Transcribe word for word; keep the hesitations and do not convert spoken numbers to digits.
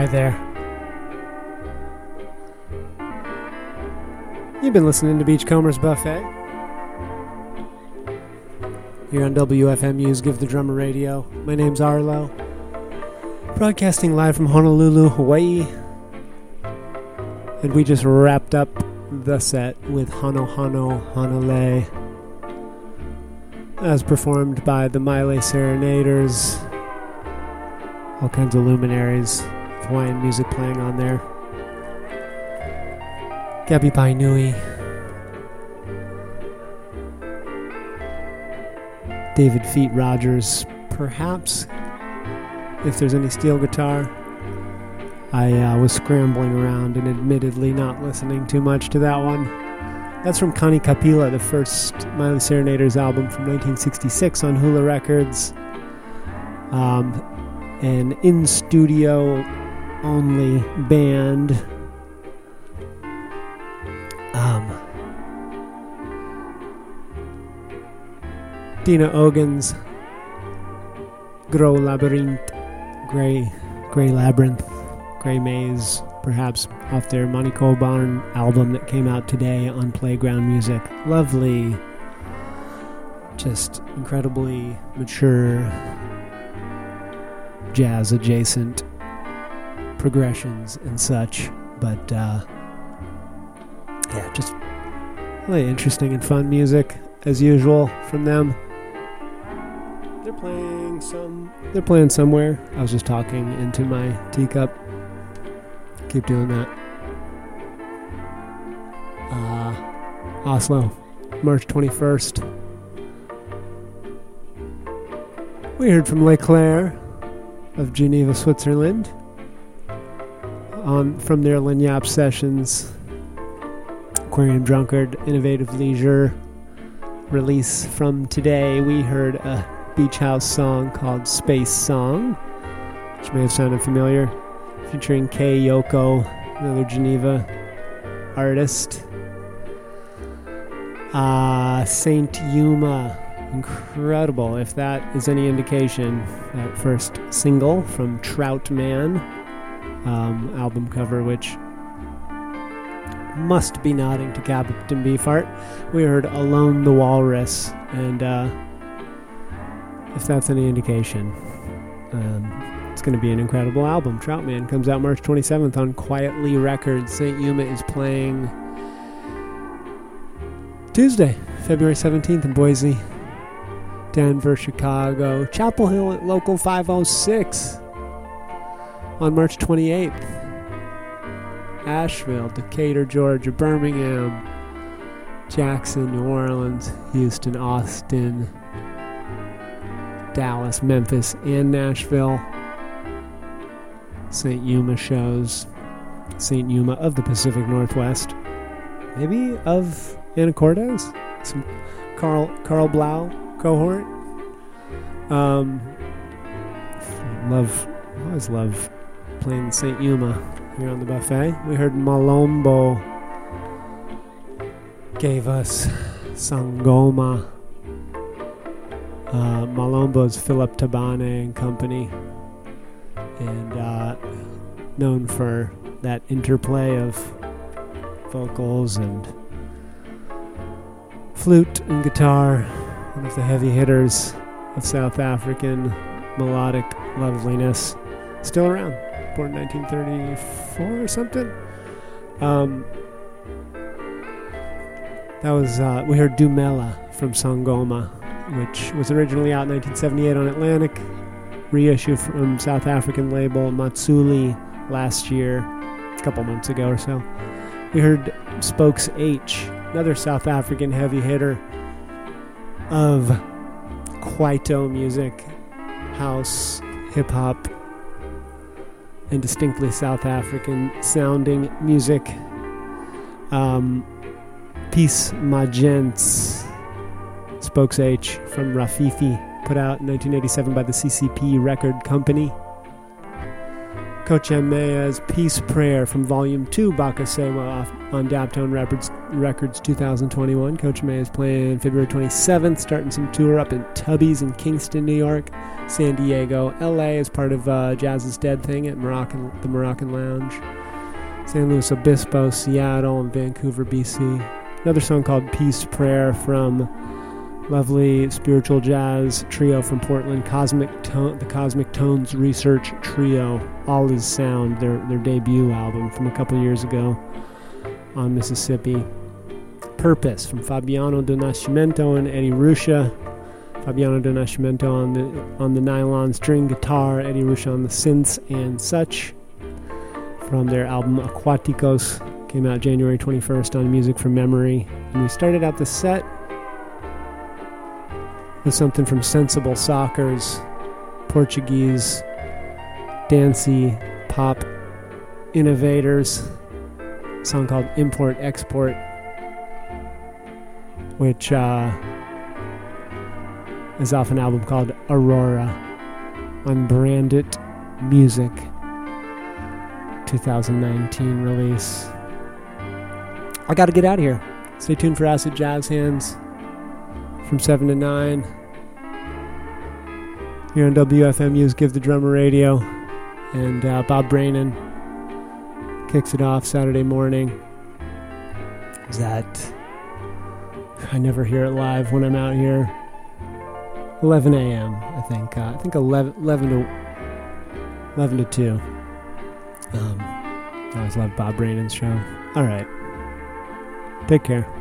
Hi there. You've been listening to Beachcombers Buffet here on W F M U's Give the Drummer Radio. My name's Arlo, broadcasting live from Honolulu, Hawaii. And we just wrapped up the set with Hano Hano Hanalei, as performed by the Maile Serenaders. All kinds of luminaries, Hawaiian music playing on there. Gabi Painui, David Feet Rogers, perhaps, if there's any steel guitar. I uh, was scrambling around and admittedly not listening too much to that one. That's from Kani Kapila, the first Maile Serenaders album from nineteen sixty-six on Hula Records. Um, an in-studio only band. Um, Dina Ogans, Gros Labyrinth, Grey, Grey Labyrinth, Grey Maze, perhaps off their Maniko Barn album that came out today on Playground Music. Lovely, just incredibly mature, jazz-adjacent progressions and such, but uh, yeah, just really interesting and fun music as usual from them. They're playing some. They're playing somewhere. I was just talking into my teacup. Keep doing that. Uh, Oslo, March twenty-first. We heard from Le Claire of Geneva, Switzerland, on from their Lagniappe sessions. Aquarium Drunkard, Innovative Leisure release from today. We heard a beach house song called Space Song, which may have sounded familiar, featuring Kei Yoko, another Geneva artist. Uh, Saint Yuma, incredible. If that is any indication, that first single from Trout Man, um, album cover, which must be nodding to Captain Beefheart. We heard Alone the Walrus, and uh, if that's any indication, um, it's going to be an incredible album. Trout Man comes out March twenty-seventh on Quietly Records. Saint Yuma is playing Tuesday, February seventeenth in Boise, Denver, Chicago, Chapel Hill at Local five oh six on March twenty-eighth. Asheville, Decatur, Georgia, Birmingham, Jackson, New Orleans, Houston, Austin, Dallas, Memphis, and Nashville. Saint Yuma shows. Saint Yuma of the Pacific Northwest. Maybe of Anacortes? Some Carl Carl Blau cohort. Um, love, always love playing Saint Yuma here on the buffet. We heard Malombo gave us Sangoma. Uh, Malombo's Philip Tabane and company, and uh, known for that interplay of vocals and flute and guitar, one of the heavy hitters of South African melodic loveliness. Still around. Born nineteen thirty-four or something. Um, that was, uh, we heard Dumela from Sangoma, which was originally out in nineteen seventy-eight on Atlantic, reissue from South African label Matsuli last year, a couple months ago or so. We heard Spokes H, another South African heavy hitter of Kwaito music, house, hip-hop, and distinctly South African sounding music. Um, Peace Magents, Spokes H from Rafifi, put out in nineteen eighty-seven by the C C P Record Company. Coach Mea's Peace Prayer from Volume two, Bakasewa, off on Daptone Records, Records twenty twenty-one. Coach Mea is playing February twenty-seventh, starting some tour up in Tubby's in Kingston, New York, San Diego, L A as part of uh, Jazz is Dead thing at Moroccan, the Moroccan Lounge, San Luis Obispo, Seattle, and Vancouver, B C. Another song called Peace Prayer from lovely spiritual jazz trio from Portland, Cosmic Tone, the Cosmic Tones Research Trio, All Is Sound, their their debut album from a couple years ago on Mississippi. Purpose from Fabiano Do Nascimento and Eddie Ruscha. Fabiano Do Nascimento on the on the nylon string guitar, Eddie Ruscha on the synths and such. From their album Aquaticos, came out January twenty-first on Music from Memory. And we started out the set with something from Sensible Soccer's Portuguese dancey pop innovators, a song called Import Export, which uh, is off an album called Aurora on Brandit Music, twenty nineteen release. I gotta get out of here. Stay tuned for Acid Jazz Hands from seven to nine here on W F M U's Give the Drummer Radio. And uh, Bob Brainin kicks it off Saturday morning. Is that I never hear it live when I'm out here. eleven a.m. I think. Uh, I think eleven, eleven to eleven to two. Um, I always love Bob Brainin's show. All right. Take care.